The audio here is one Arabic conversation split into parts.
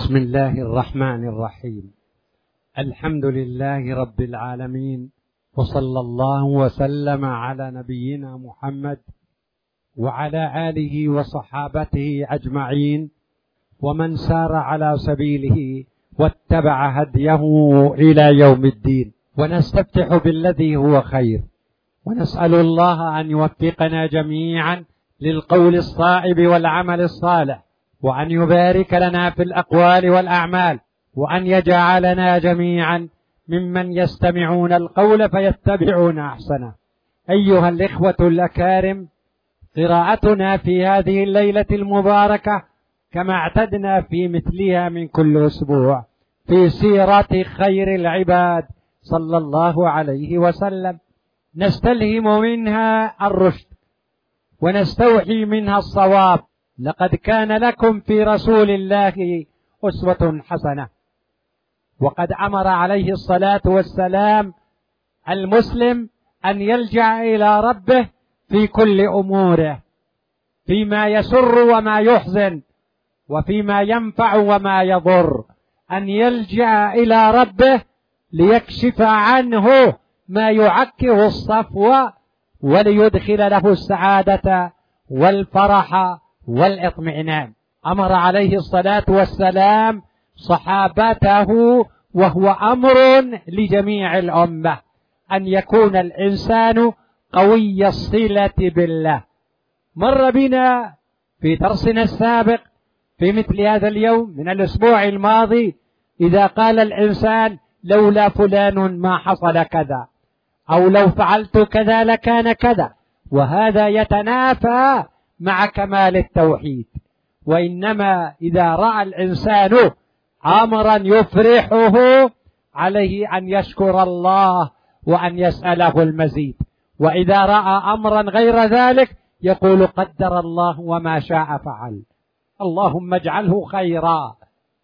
بسم الله الرحمن الرحيم. الحمد لله رب العالمين، وصلى الله وسلم على نبينا محمد وعلى آله وصحابته أجمعين، ومن سار على سبيله واتبع هديه إلى يوم الدين. ونستفتح بالذي هو خير، ونسأل الله أن يوفقنا جميعا للقول الصائب والعمل الصالح، وأن يبارك لنا في الأقوال والأعمال، وأن يجعلنا جميعا ممن يستمعون القول فيتبعون أحسنه. أيها الإخوة الأكارم، قراءتنا في هذه الليلة المباركة كما اعتدنا في مثلها من كل أسبوع في سيرة خير العباد صلى الله عليه وسلم، نستلهم منها الرشد ونستوحي منها الصواب. لقد كان لكم في رسول الله أسوة حسنة. وقد أمر عليه الصلاة والسلام المسلم أن يلجأ إلى ربه في كل أموره، فيما يسر وما يحزن، وفيما ينفع وما يضر، أن يلجأ إلى ربه ليكشف عنه ما يعكه الصفو وليدخل له السعادة والفرح والاطمئنان. أمر عليه الصلاة والسلام صحابته، وهو أمر لجميع الأمة، أن يكون الإنسان قوي الصلة بالله. مر بنا في درسنا السابق في مثل هذا اليوم من الأسبوع الماضي، إذا قال الإنسان لولا فلان ما حصل كذا، أو لو فعلت كذا لكان كذا، وهذا يتنافى مع كمال التوحيد. وإنما إذا رأى الإنسان أمرا يفرحه عليه أن يشكر الله وأن يسأله المزيد، وإذا رأى أمرا غير ذلك يقول قدر الله وما شاء فعل، اللهم اجعله خيرا.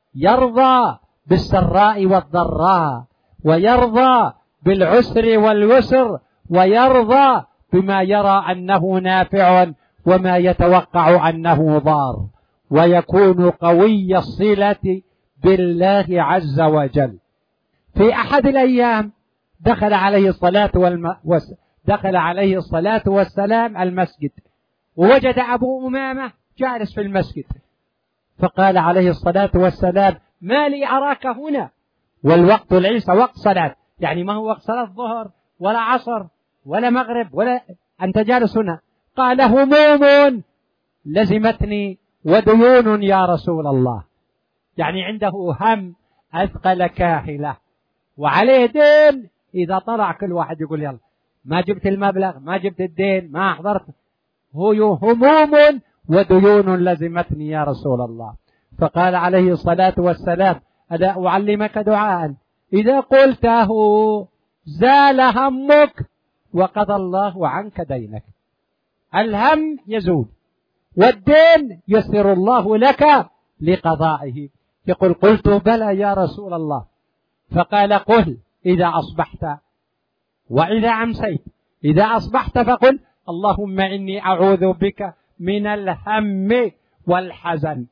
يرضى بالسراء والضراء، ويرضى بالعسر واليسر، ويرضى بما يرى أنه نافع وما يتوقع أنه ضار، ويكون قوي الصلة بالله عز وجل. في أحد الأيام دخل عليه الصلاة والسلام المسجد، ووجد أبو أمامة جالس في المسجد، فقال عليه الصلاة والسلام ما لي أراك هنا والوقت ليس وقت صلاة، يعني ما هو وقت صلاة ظهر ولا عصر ولا مغرب، ولا أنت جالس هنا؟ قال هموم لزمتني وديون يا رسول الله، يعني عنده هم أثقل كاهلة وعليه دين. إذا طلع كل واحد يقول يلا ما جبت المبلغ، ما جبت الدين، ما أحضرت، هو هموم وديون لزمتني يا رسول الله. فقال عليه الصلاة والسلام ألا أعلمك دعاء إذا قلته زال همك وقضى الله عنك دينك. الهم يزول والدين يسر الله لك لقضائه. يقول قلت بلى يا رسول الله. فقال قل إذا أصبحت وإذا أمسيت. إذا أصبحت فقل اللهم إني أعوذ بك من الهم والحزن،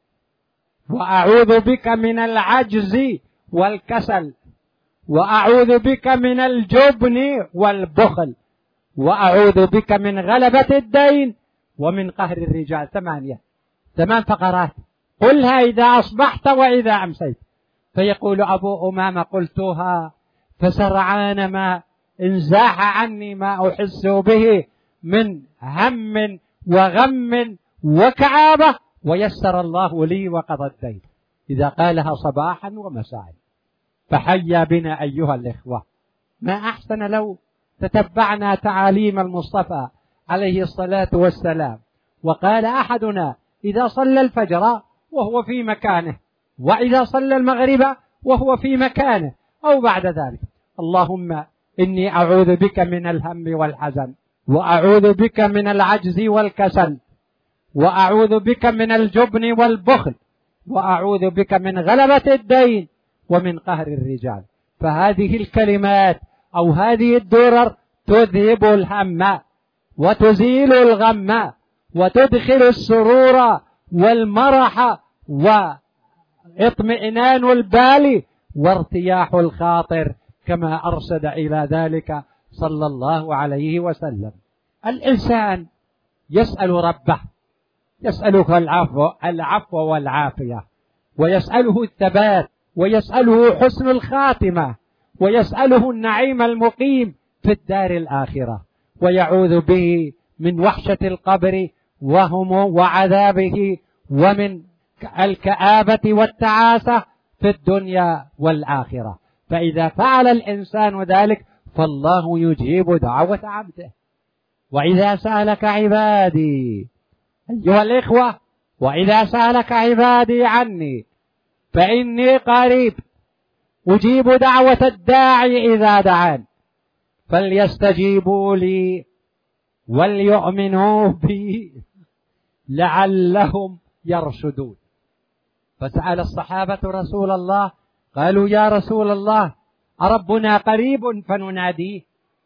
وأعوذ بك من العجز والكسل، وأعوذ بك من الجبن والبخل، وأعوذ بك من غلبة الدين ومن قهر الرجال. 8 فقرات قلها إذا أصبحت وإذا أمسيت. فيقول أبو أمامة قلتها فسرعان ما انزاح عني ما أحس به من هم وغم وكآبة، ويسر الله لي وقضى الدين. إذا قالها صباحا ومساء. فحيا بنا أيها الإخوة، ما أحسن لو تتبعنا تعاليم المصطفى عليه الصلاة والسلام. وقال أحدنا إذا صلى الفجر وهو في مكانه، وإذا صلى المغرب وهو في مكانه، أو بعد ذلك اللهم إني أعوذ بك من الهم والحزن، وأعوذ بك من العجز والكسل، وأعوذ بك من الجبن والبخل، وأعوذ بك من غلبة الدين ومن قهر الرجال. فهذه الكلمات أو هذه الدرر تذهب الهم وتزيل الغم وتدخل السرور والمرح واطمئنان البال وارتياح الخاطر، كما أرشد إلى ذلك صلى الله عليه وسلم. الإنسان يسأل ربه، يسأله العفو والعافية، ويسأله الثبات، ويسأله حسن الخاتمة، ويسأله النعيم المقيم في الدار الآخرة، ويعوذ به من وحشة القبر وعذابه، ومن الكآبة والتعاسة في الدنيا والآخرة. فإذا فعل الإنسان ذلك فالله يجيب دعوة عبده. وإذا سألك عبادي أيها الإخوة، وإذا سألك عبادي عني فإني قريب أجيب دعوة الداعي إذا دعان، فليستجيبوا لي وليؤمنوا بي لعلهم يرشدون. فسأل الصحابة رسول الله قالوا يا رسول الله أربنا قريب فنناديه؟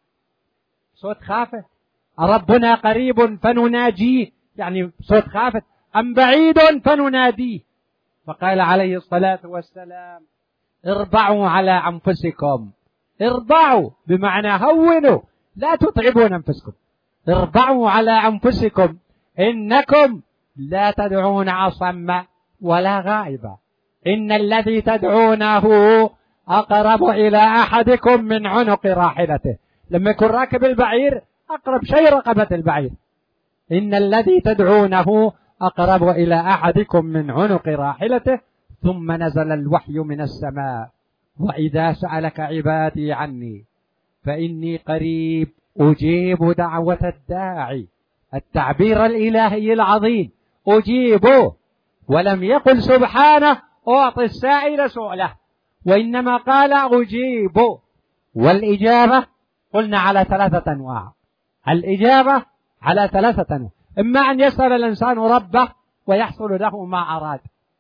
صوت خافت. أربنا قريب فنناجيه يعني صوت خافت، أم بعيد فنناديه؟ فقال عليه الصلاة والسلام اربعوا على أنفسكم. اربعوا بمعنى هونوا، لا تتعبون أنفسكم. اربعوا على أنفسكم إنكم لا تدعون أصم ولا غائبا، إن الذي تدعونه أقرب إلى أحدكم من عنق راحلته. لما يكون راكب البعير أقرب شيء رقبة البعير. إن الذي تدعونه أقرب إلى أحدكم من عنق راحلته. ثم نزل الوحي من السماء وإذا سألك عبادي عني فإني قريب أجيب دعوة الداعي. التعبير الإلهي العظيم أجيبه، ولم يقل سبحانه أعطي السائل سؤله، وإنما قال أجيب. والإجابة قلنا على 3 أنواع. الإجابة على 3 أنواع، إما أن يسأل الإنسان ربه ويحصل له ما أراد،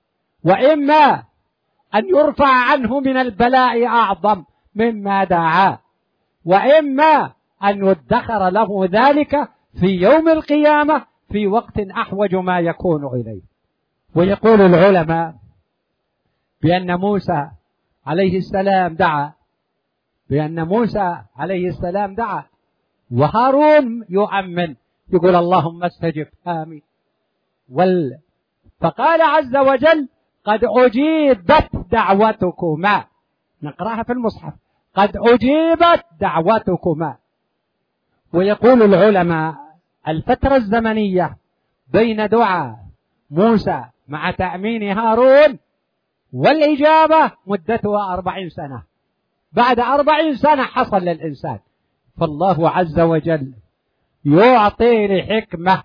وإما أن يرفع عنه من البلاء أعظم مما دعا، وإما أن يدخر له ذلك في يوم القيامة في وقت أحوج ما يكون إليه. ويقول العلماء بأن موسى عليه السلام دعا، بأن موسى عليه السلام دعا وهارون يؤمن يقول اللهم استجب آمين. فقال عز وجل قد أجيبت دعوتكما، نقرأها في المصحف قد أجيبت دعوتكما. ويقول العلماء الفترة الزمنية بين دعاء موسى مع تأمين هارون والإجابة مدتها 40 سنة. بعد 40 سنة حصل للإنسان. فالله عز وجل يعطي لحكمة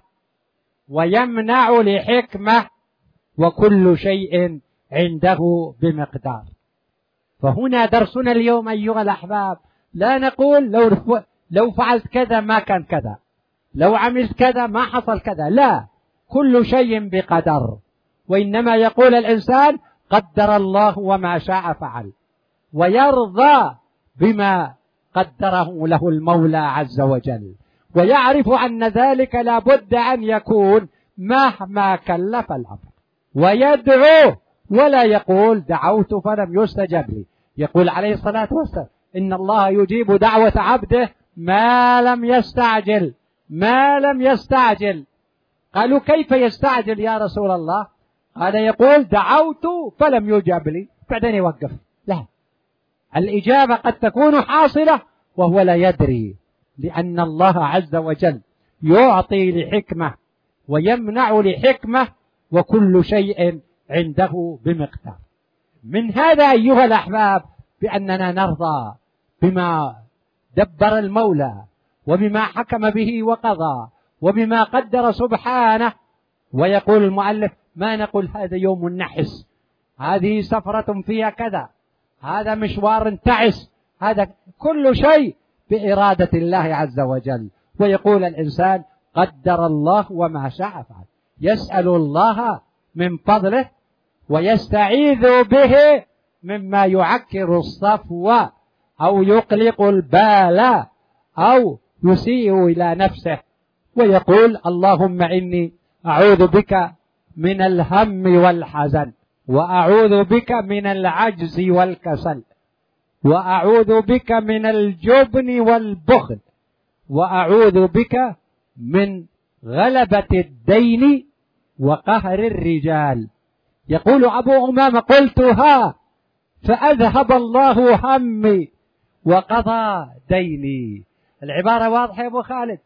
ويمنع لحكمة، وكل شيء عنده بمقدار. فهنا درسنا اليوم أيها الأحباب، لا نقول لو فعلت كذا ما كان كذا، لو عملت كذا ما حصل كذا، لا، كل شيء بقدر. وإنما يقول الإنسان قدر الله وما شاء فعل، ويرضى بما قدره له المولى عز وجل، ويعرف أن ذلك لا بد أن يكون مهما كلف الأمر. ويدعو ولا يقول دعوت فلم يستجب لي. يقول عليه الصلاة والسلام إن الله يجيب دعوة عبده ما لم يستعجل، ما لم يستعجل. قالوا كيف يستعجل يا رسول الله؟ قال يقول دعوت فلم يجب لي بعدين يوقف. لا، الإجابة قد تكون حاصلة وهو لا يدري، لأن الله عز وجل يعطي لحكمة ويمنع لحكمة، وكل شيء عنده بمقدار. من هذا أيها الأحباب بأننا نرضى بما دبر المولى وبما حكم به وقضى وبما قدر سبحانه. ويقول المؤلف ما نقول هذا يوم النحس، هذه سفرة فيها كذا، هذا مشوار تعس، هذا كل شيء بإرادة الله عز وجل. ويقول الإنسان قدر الله وما شاء فعل، يسأل الله من فضله ويستعيذ به مما يعكر الصفو أو يقلق البال أو يسيء إلى نفسه. ويقول اللهم إني أعوذ بك من الهم والحزن. وأعوذ بك من العجز والكسل، وأعوذ بك من الجبن والبخل، وأعوذ بك من غلبة الدين وقهر الرجال. يقول أبو أمامة: قلتها فأذهب الله همي وقضى ديني. العبارة واضحة يا أبو خالد،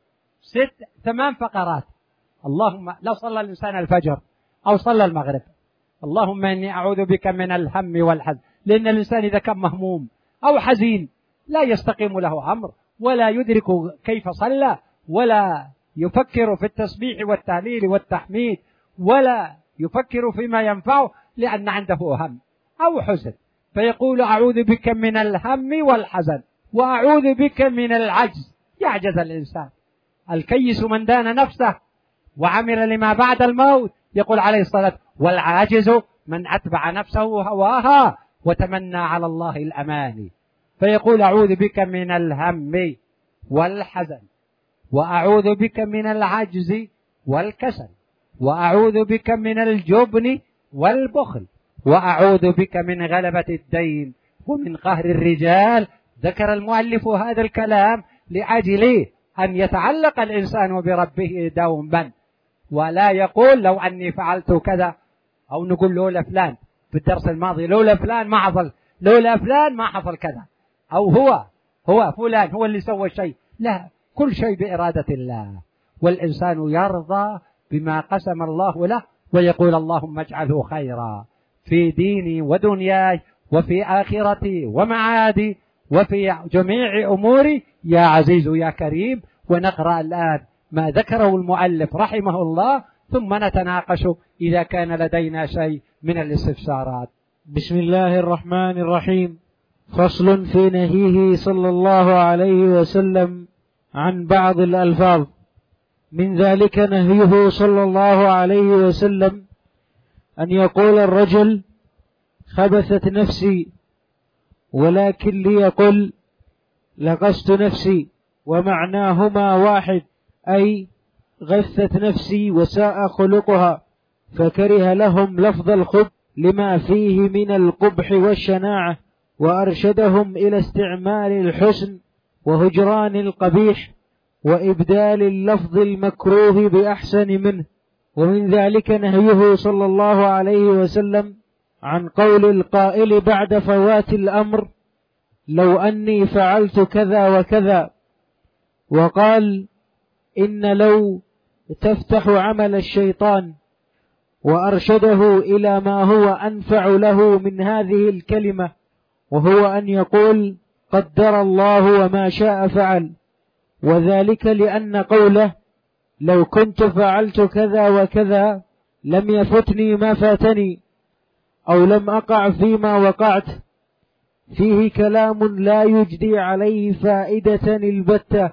8 فقرات. اللهم لو صلى الإنسان الفجر أو صلى المغرب: اللهم إني أعوذ بك من الهم والحزن، لأن الإنسان إذا كان مهموم أو حزين لا يستقيم له أمر، ولا يدرك كيف صلى، ولا يفكر في التسبيح والتهليل والتحميد، ولا يفكر فيما ينفعه، لأن عنده هم أو حزن. فيقول: أعوذ بك من الهم والحزن، وأعوذ بك من العجز. يعجز الإنسان. الكيس من دان نفسه وعمل لما بعد الموت، يقول عليه الصلاة: والعاجز من أتبع نفسه هواها وتمنى على الله الأماني. فيقول: أعوذ بك من الهم والحزن، وأعوذ بك من العجز والكسل، وأعوذ بك من الجبن والبخل، وأعوذ بك من غلبة الدين ومن قهر الرجال. ذكر المؤلف هذا الكلام لأجل أن يتعلق الإنسان بربه دوما، ولا يقول: لو أني فعلت كذا، أو نقول لولا فلان في الدرس الماضي، لولا فلان ما حصل، لولا فلان ما حصل كذا، أو هو فلان هو اللي سوى الشيء. لا، كل شيء بإرادة الله، والإنسان يرضى بما قسم الله له، ويقول: اللهم اجعله خيرا في ديني ودنياي وفي آخرتي ومعادي وفي جميع أموري يا عزيز يا كريم. ونقرأ الآن ما ذكره المؤلف رحمه الله، ثم نتناقش إذا كان لدينا شيء من الاستفسارات. بسم الله الرحمن الرحيم. فصل في نهيه صلى الله عليه وسلم عن بعض الألفاظ. من ذلك نهيه صلى الله عليه وسلم أن يقول الرجل: خبثت نفسي، ولكن ليقل لغست نفسي، ومعناهما واحد، أي غثت نفسي وساء خلقها، فكره لهم لفظ الخبث لما فيه من القبح والشناعة، وأرشدهم إلى استعمال الحسن وهجران القبيح وإبدال اللفظ المكروه بأحسن منه. ومن ذلك نهيه صلى الله عليه وسلم عن قول القائل بعد فوات الأمر: لو أني فعلت كذا وكذا، وقال: إن لو تفتح عمل الشيطان، وأرشده إلى ما هو أنفع له من هذه الكلمة، وهو أن يقول: قدر الله وما شاء فعل. وذلك لأن قوله: لو كنت فعلت كذا وكذا لم يفتني ما فاتني، أو لم أقع فيما وقعت، فيه كلام لا يجدي عليه فائدة البتة،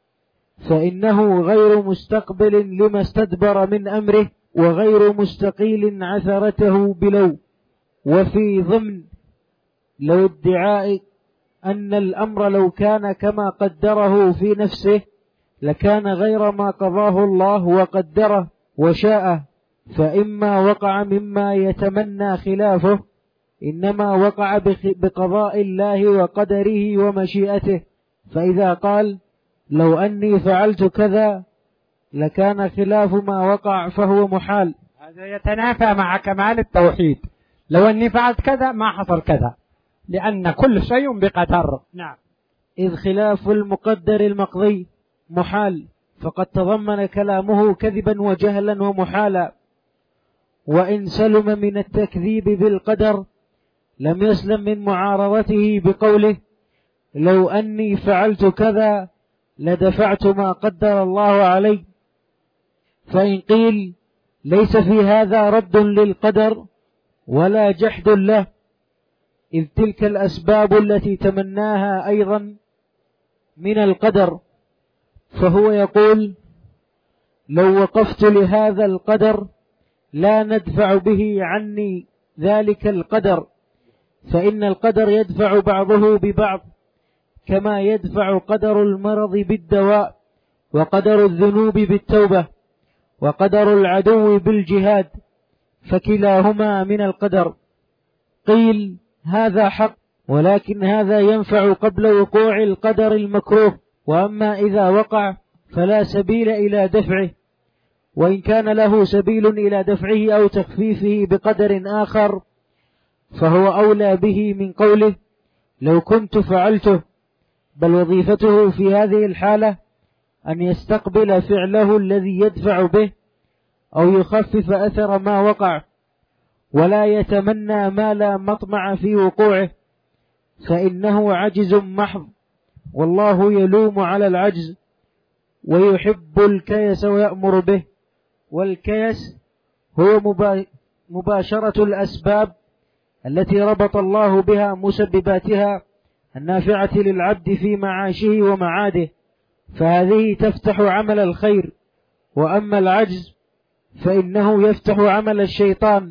فإنه غير مستقبل لما استدبر من أمره، وغير مستقيل عثرته بلو. وفي ضمن لو ادعاء أن الأمر لو كان كما قدره في نفسه لكان غير ما قضاه الله وقدره وشاءه، فإما وقع مما يتمنى خلافه، إنما وقع بقضاء الله وقدره ومشيئته. فإذا قال: لو أني فعلت كذا، لكان خلاف ما وقع، فهو محال. هذا يتنافى مع كمال التوحيد. لو أني فعلت كذا ما حصل كذا، لأن كل شيء بقدر. نعم. إذ خلاف المقدر المقضي محال، فقد تضمن كلامه كذبا وجهلا ومحالا. وإن سلم من التكذيب بالقدر لم يسلم من معارضته بقوله: لو أني فعلت كذا لدفعت ما قدر الله علي. فإن قيل: ليس في هذا رد للقدر ولا جحد له، إذ تلك الأسباب التي تمناها أيضا من القدر، فهو يقول: لو وقفت لهذا القدر لا ندفع به عني ذلك القدر، فإن القدر يدفع بعضه ببعض، كما يدفع قدر المرض بالدواء، وقدر الذنوب بالتوبة، وقدر العدو بالجهاد، فكلاهما من القدر. قيل هذا حق، ولكن هذا ينفع قبل وقوع القدر المكروه، وأما إذا وقع فلا سبيل إلى دفعه، وإن كان له سبيل إلى دفعه أو تخفيفه بقدر آخر فهو أولى به من قوله لو كنت فعلته، بل وظيفته في هذه الحالة أن يستقبل فعله الذي يدفع به أو يخفف أثر ما وقع، ولا يتمنى ما لا مطمع في وقوعه، فإنه عجز محض، والله يلوم على العجز ويحب الكيس ويأمر به. والكيس هو مباشرة الأسباب التي ربط الله بها مسبباتها النافعة للعبد في معاشه ومعاده، فهذه تفتح عمل الخير. وأما العجز فإنه يفتح عمل الشيطان،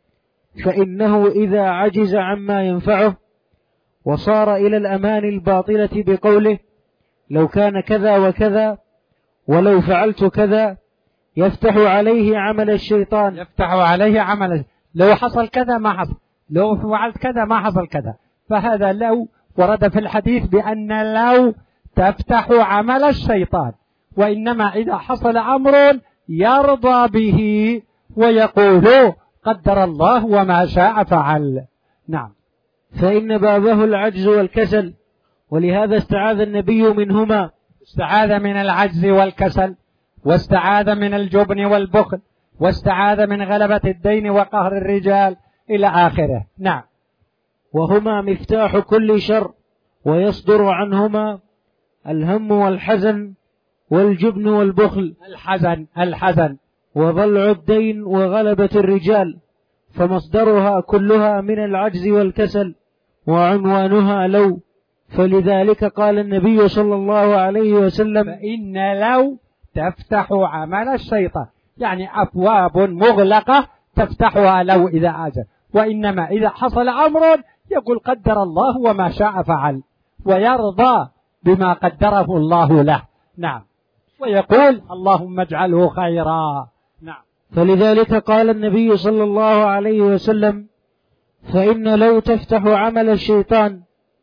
فإنه إذا عجز عما ينفعه وصار إلى الأمان الباطلة بقوله لو كان كذا وكذا ولو فعلت كذا، يفتح عليه عمل الشيطان، يفتح عليه عمل، لو حصل كذا ما حصل، لو فعلت كذا ما حصل كذا. فهذا لو ورد في الحديث بأن لو تفتح عمل الشيطان، وإنما إذا حصل أمر يرضى به ويقول قدر الله وما شاء فعل. نعم. فإن بابه العجز والكسل، ولهذا استعاذ النبي منهما، استعاذ من العجز والكسل، واستعاذ من الجبن والبخل، واستعاذ من غلبة الدين وقهر الرجال إلى آخره. نعم. وهما مفتاح كل شر، ويصدر عنهما الهم والحزن والجبن والبخل. الحزن وضلع الدين وغلبة الرجال، فمصدرها كلها من العجز والكسل، وعنوانها لو. فلذلك قال النبي صلى الله عليه وسلم فإن لو تفتح عمل الشيطان، يعني أبواب مغلقة تفتحها لو إذا عجز، وإنما إذا حصل أمر يقول قدر الله وما شاء فعل، ويرضى بما قدره الله له. نعم. ويقول اللهم اجعله خيرا. نعم. فلذلك قال النبي صلى الله عليه وسلم فإن لو تفتح عمل الشيطان،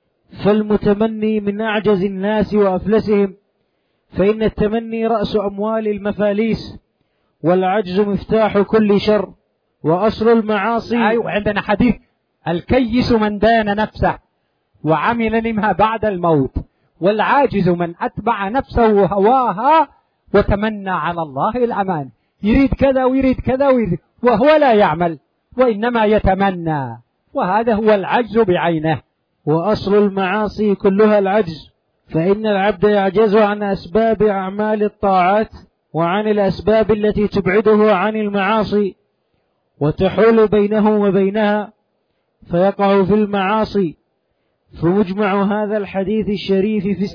فالمتمني من أعجز الناس وأفلسهم، فإن التمني رأس أموال المفاليس، والعجز مفتاح كل شر وأصل المعاصي. أيوة، عندنا حديث الكيس من دان نفسه وعمل لما بعد الموت، والعاجز من أتبع نفسه هواها وتمنى على الله الأمان، يريد كذا ويريد كذا ويريد، وهو لا يعمل وإنما يتمنى، وهذا هو العجز بعينه. وأصل المعاصي كلها العجز، فإن العبد يعجز عن أسباب أعمال الطاعات وعن الأسباب التي تبعده عن المعاصي وتحول بينه وبينها، فيقع في المعاصي. فمجمع هذا الحديث الشريف في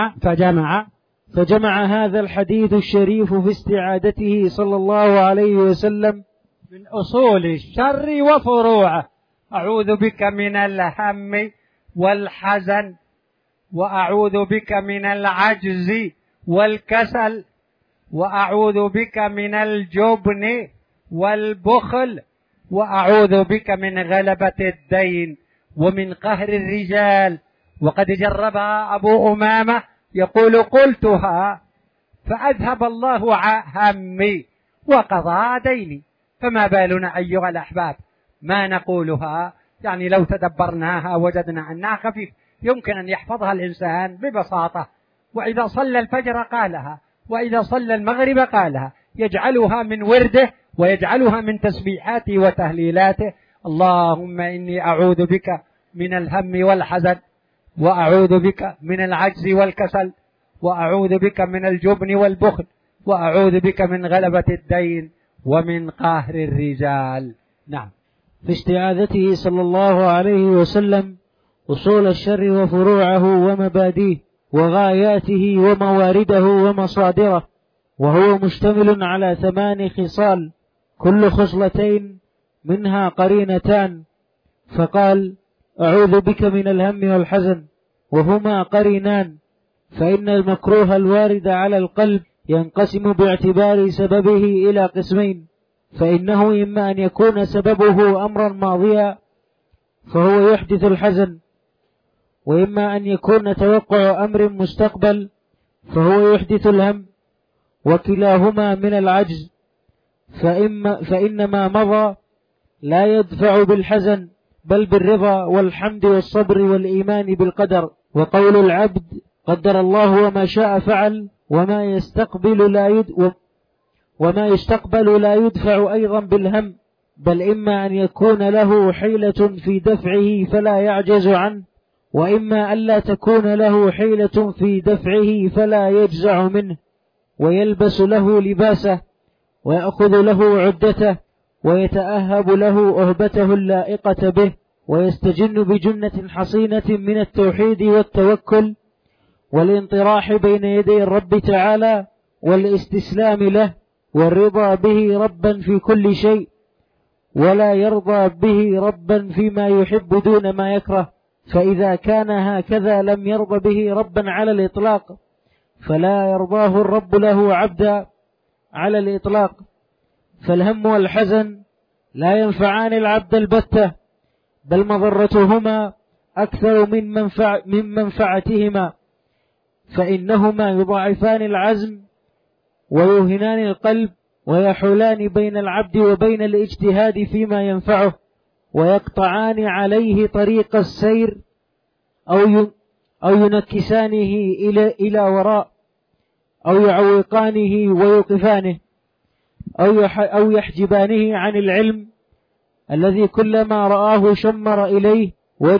فجمع هذا الحديث الشريف في استعادته صلى الله عليه وسلم من أصول الشر وفروعه. أعوذ بك من الهم والحزن، وأعوذ بك من العجز والكسل، وأعوذ بك من الجبن والبخل، وأعوذ بك من غلبة الدين ومن قهر الرجال. وقد جربها أبو أمامة يقول قلتها فأذهب الله همي وقضى ديني، فما بالنا أيها الأحباب ما نقولها، يعني لو تدبرناها وجدنا أنها خفيف يمكن أن يحفظها الإنسان ببساطة، وإذا صلى الفجر قالها، وإذا صلى المغرب قالها، يجعلها من ورده ويجعلها من تسبيحاته وتهليلاته. اللهم إني أعوذ بك من الهم والحزن، وأعوذ بك من العجز والكسل، وأعوذ بك من الجبن والبخل، وأعوذ بك من غلبة الدين ومن قهر الرجال. نعم. في استعاذته صلى الله عليه وسلم أصول الشر وفروعه ومباديه وغاياته وموارده ومصادره، وهو مشتمل على 8 خصال، كل خصلتين منها قرينتان، فقال أعوذ بك من الهم والحزن، وهما قرينان، فإن المكروه الوارد على القلب ينقسم باعتبار سببه إلى قسمين، فإنه إما أن يكون سببه أمرا ماضيا فهو يحدث الحزن، وإما أن يكون توقع أمر مستقبل فهو يحدث الهم، وكلاهما من العجز، فإن ما مضى لا يدفع بالحزن بل بالرضا والحمد والصبر والإيمان بالقدر. وقول العبد قدر الله وما شاء فعل وما يستقبل لا يدفع أيضا بالهم، بل إما أن يكون له حيلة في دفعه فلا يعجز عنه، وإما ألا تكون له حيلة في دفعه فلا يجزع منه، ويلبس له لباسه ويأخذ له عدته ويتأهب له أهبته اللائقة به، ويستجن بجنة حصينة من التوحيد والتوكل والانطراح بين يدي الرب تعالى والاستسلام له والرضا به ربا في كل شيء، ولا يرضى به ربا فيما يحب دون ما يكره. فإذا كان هكذا لم يرضى به ربا على الإطلاق، فلا يرضاه الرب له عبدا على الإطلاق. فالهم والحزن لا ينفعان العبد البتة، بل مضرتهما أكثر من منفعتهما، فإنهما يضاعفان العزم ويوهنان القلب ويحولان بين العبد وبين الاجتهاد فيما ينفعه، ويقطعان عليه طريق السير أو ينكسانه إلى وراء، أو يعوقانه ويوقفانه، أو يحجبانه عن العلم الذي كلما رآه شمر إليه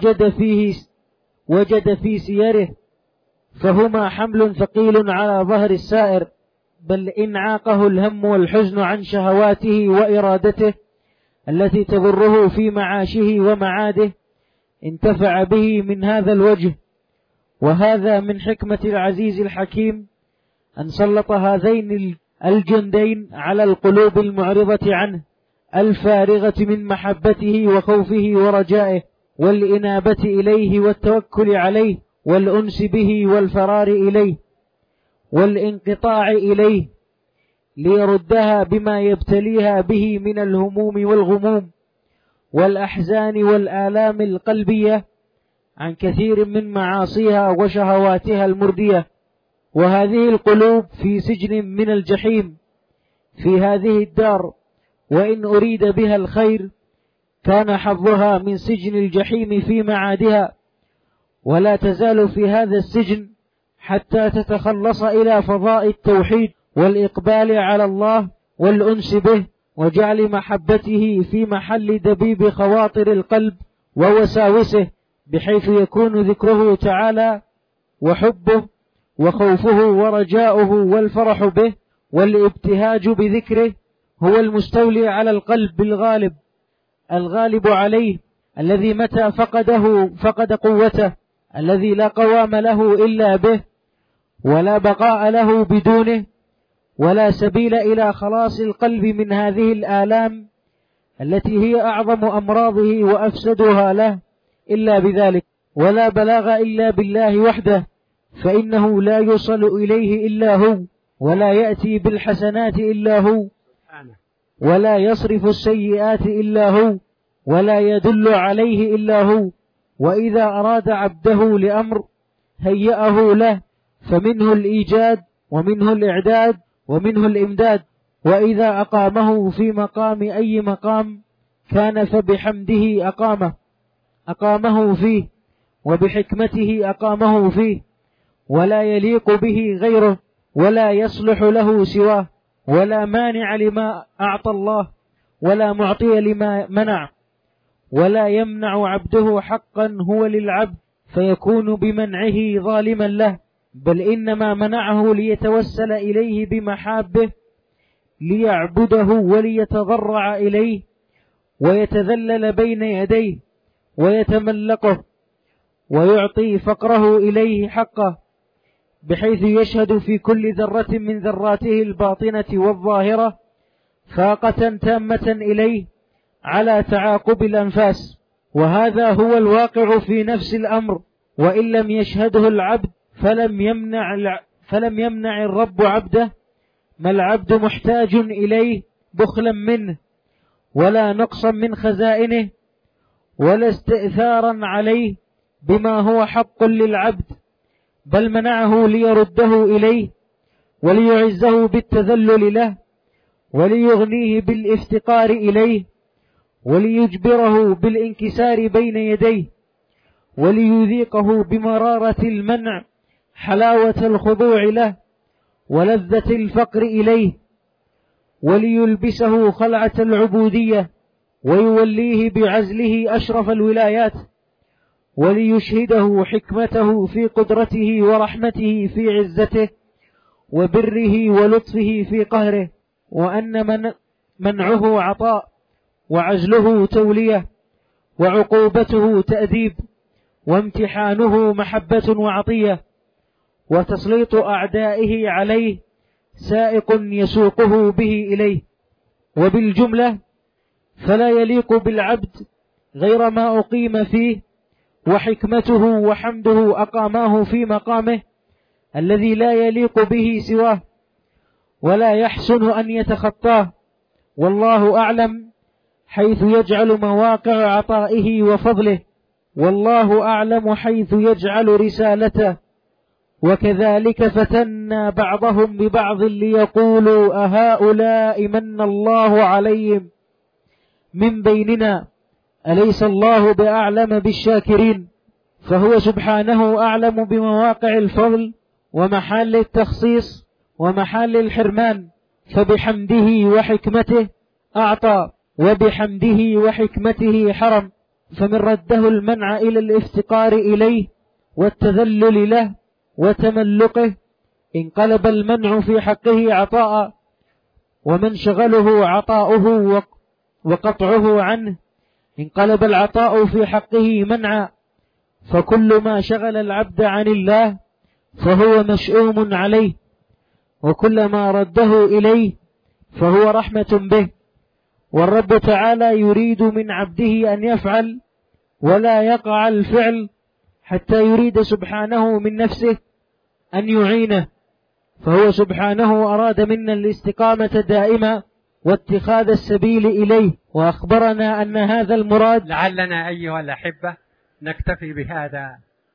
وجد في سيره، فهما حمل ثقيل على ظهر السائر. بل إن عاقه الهم والحزن عن شهواته وإرادته التي تضره في معاشه ومعاده انتفع به من هذا الوجه. وهذا من حكمة العزيز الحكيم أن سلط هذين الجندين على القلوب المعرضة عنه الفارغة من محبته وخوفه ورجائه والإنابة إليه والتوكل عليه والأنس به والفرار إليه والانقطاع إليه، ليردها بما يبتليها به من الهموم والغموم والأحزان والآلام القلبية عن كثير من معاصيها وشهواتها المردية. وهذه القلوب في سجن من الجحيم في هذه الدار، وإن أريد بها الخير كان حظها من سجن الجحيم في معادها، ولا تزال في هذا السجن حتى تتخلص إلى فضاء التوحيد والإقبال على الله والأنس به وجعل محبته في محل دبيب خواطر القلب ووساوسه، بحيث يكون ذكره تعالى وحبه وخوفه ورجاؤه والفرح به والابتهاج بذكره هو المستولي على القلب الغالب عليه، الذي متى فقده فقد قوته، الذي لا قوام له إلا به ولا بقاء له بدونه، ولا سبيل إلى خلاص القلب من هذه الآلام التي هي أعظم أمراضه وأفسدها له إلا بذلك، ولا بلاغ إلا بالله وحده، فإنه لا يصل إليه إلا هو، ولا يأتي بالحسنات إلا هو، ولا يصرف السيئات إلا هو، ولا يدل عليه إلا هو. وإذا أراد عبده لأمر هيأه له، فمنه الإيجاد ومنه الإعداد ومنه الإمداد. وإذا أقامه في مقام أي مقام كان فبحمده أقامه فيه، وبحكمته أقامه فيه، ولا يليق به غيره، ولا يصلح له سواه، ولا مانع لما أعطى الله، ولا معطي لما منع، ولا يمنع عبده حقا هو للعبد فيكون بمنعه ظالما له، بل إنما منعه ليتوسل إليه بمحابه، ليعبده وليتضرع إليه ويتذلل بين يديه ويتملقه ويعطي فقره إليه حقه، بحيث يشهد في كل ذرة من ذراته الباطنة والظاهرة فاقة تامة إليه على تعاقب الأنفاس. وهذا هو الواقع في نفس الأمر، وإن لم يشهده العبد فلم يمنع الرب عبده، ما العبد محتاج إليه بخلا منه ولا نقصا من خزائنه ولا استئثارا عليه بما هو حق للعبد، بل منعه ليرده إليه وليعزه بالتذلل له وليغنيه بالافتقار إليه وليجبره بالانكسار بين يديه وليذيقه بمرارة المنع حلاوة الخضوع له ولذة الفقر إليه وليلبسه خلعة العبودية ويوليه بعزله أشرف الولايات وليشهده حكمته في قدرته ورحمته في عزته وبره ولطفه في قهره، وأن منعه عطاء وعزله تولية وعقوبته تأديب وامتحانه محبة وعطية وتسليط أعدائه عليه سائق يسوقه به إليه. وبالجملة فلا يليق بالعبد غير ما أقيم فيه، وحكمته وحمده أقاماه في مقامه الذي لا يليق به سواه ولا يحسن أن يتخطاه، والله أعلم حيث يجعل مواقع عطائه وفضله، والله أعلم حيث يجعل رسالته. وكذلك فتنا بعضهم ببعض ليقولوا أهؤلاء من الله عليهم من بيننا أليس الله بأعلم بالشاكرين. فهو سبحانه أعلم بمواقع الفضل ومحال التخصيص ومحال الحرمان، فبحمده وحكمته أعطى وبحمده وحكمته حرم، فمن رده المنع إلى الافتقار إليه والتذلل له وتملقه انقلب المنع في حقه عطاء، ومن شغله عطاؤه وقطعه عنه انقلب العطاء في حقه منعا، فكل ما شغل العبد عن الله فهو مشؤوم عليه، وكل ما رده إليه فهو رحمة به. والرب تعالى يريد من عبده أن يفعل ولا يقع الفعل حتى يريد سبحانه من نفسه أن يعينه، فهو سبحانه أراد منا الاستقامة دائما واتخاذ السبيل إليه، وأخبرنا أن هذا المراد. لعلنا أيها الأحبة نكتفي بهذا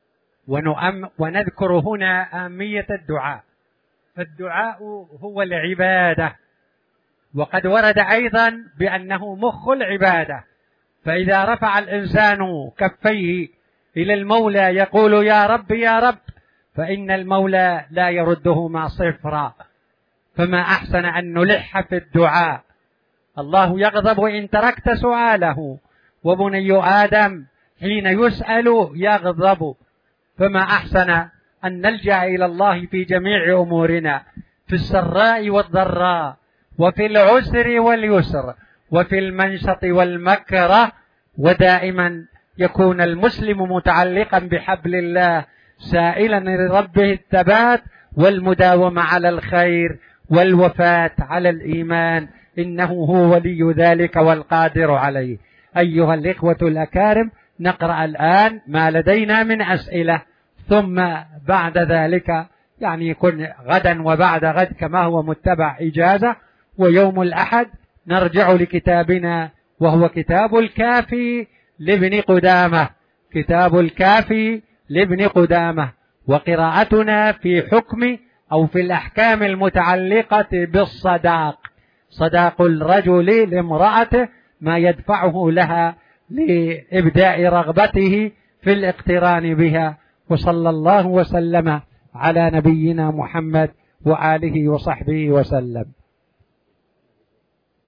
ونذكر هنا أهمية الدعاء، فالدعاء هو العبادة، وقد ورد أيضا بأنه مخ العبادة، فإذا رفع الإنسان كفيه إلى المولى يقول يا رب يا رب، فإن المولى لا يردهما صفرا، فما أحسن أن نلح في الدعاء. الله يغضب إن تركت سؤاله، وبني آدم حين يسأل يغضب، فما أحسن أن نلجأ إلى الله في جميع أمورنا، في السراء والضراء، وفي العسر واليسر، وفي المنشط والمكره، ودائما يكون المسلم متعلقا بحبل الله سائلا لربه الثبات والمداومة على الخير والوفاة على الإيمان، إنه هو ولي ذلك والقادر عليه. أيها الإخوة الأكارم، نقرأ الآن ما لدينا من أسئلة، ثم بعد ذلك يكون غدا وبعد غد كما هو متبع إجازة، ويوم الأحد نرجع لكتابنا وهو كتاب الكافي لابن قدامة، كتاب الكافي لابن قدامة، وقراءتنا في حكم أو في الأحكام المتعلقة بالصداق، صداق الرجل لامرأته، ما يدفعه لها لإبداء رغبته في الاقتران بها. وصلى الله وسلم على نبينا محمد وآله وصحبه وسلم.